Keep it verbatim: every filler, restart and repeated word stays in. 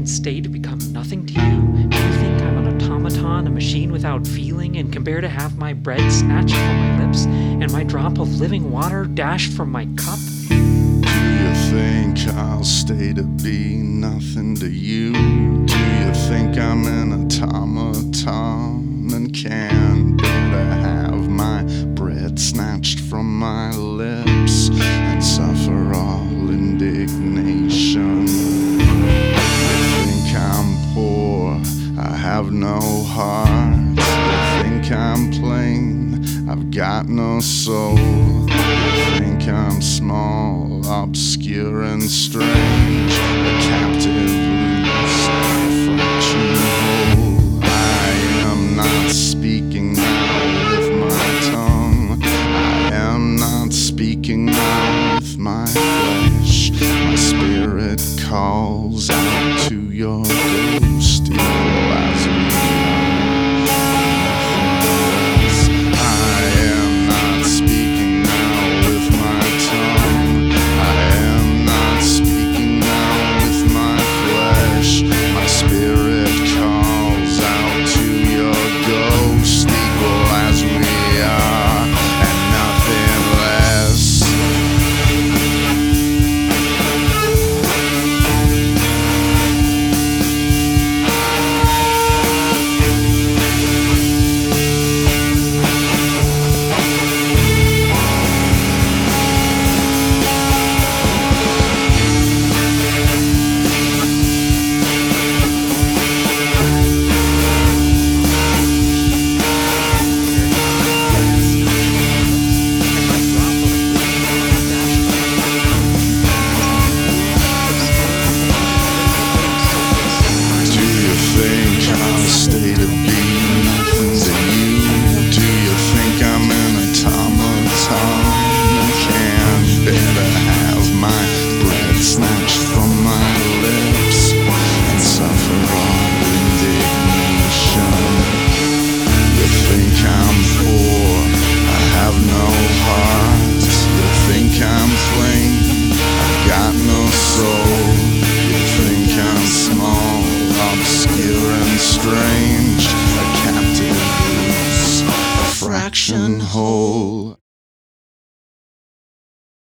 can stay to become nothing to you? Do you think I'm an automaton, a machine without feeling, and can bear to have my bread snatched from my lips and my drop of living water dashed from my cup? Do you think I'll stay to be nothing to you? Do you think I'm an automaton and can bear to have my bread snatched from my lips and suffer all indignation? You think I'm poor, I have no heart. You think I'm plain, I've got no soul. You think I'm small, obscure and strange, a captive loose, a fraction whole. I am not speaking now with my tongue, I am not speaking now with my flesh. My spirit calls out